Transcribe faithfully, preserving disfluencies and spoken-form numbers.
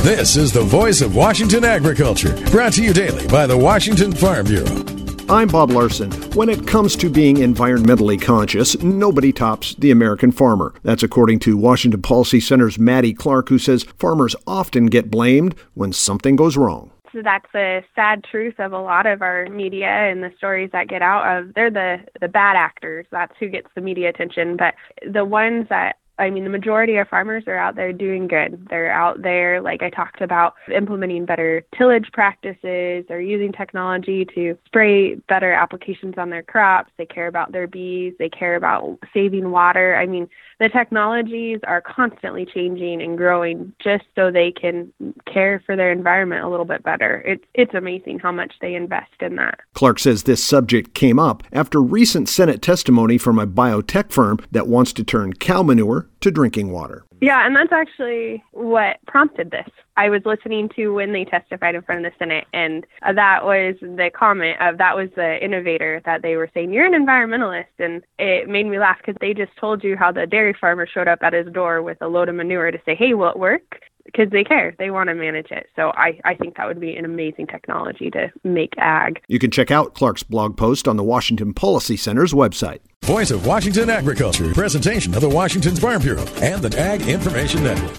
This is the voice of Washington agriculture, brought to you daily by the Washington Farm Bureau. I'm Bob Larson. When it comes to being environmentally conscious, nobody tops the American farmer. That's according to Washington Policy Center's Maddie Clark, who says farmers often get blamed when something goes wrong. So that's a sad truth of a lot of our media and the stories that get out of. They're the, the bad actors. That's who gets the media attention. But the ones that I mean, the majority of farmers are out there doing good. They're out there, like I talked about, implementing better tillage practices. They're using technology to spray better applications on their crops. They care about their bees. They care about saving water. I mean, the technologies are constantly changing and growing just so they can care for their environment a little bit better. It's, it's amazing how much they invest in that. Clark says this subject came up after recent Senate testimony from a biotech firm that wants to turn cow manure to drinking water. Yeah, and that's actually what prompted this. I was listening to when they testified in front of the Senate, and that was the comment of that was the innovator that they were saying, you're an environmentalist. And it made me laugh because they just told you how the dairy farmer showed up at his door with a load of manure to say, hey, will it work? Because they care. They want to manage it. So I, I think that would be an amazing technology to make ag. You can check out Clark's blog post on the Washington Policy Center's website. Voice of Washington Agriculture, presentation of the Washington Farm Bureau and the Ag Information Network.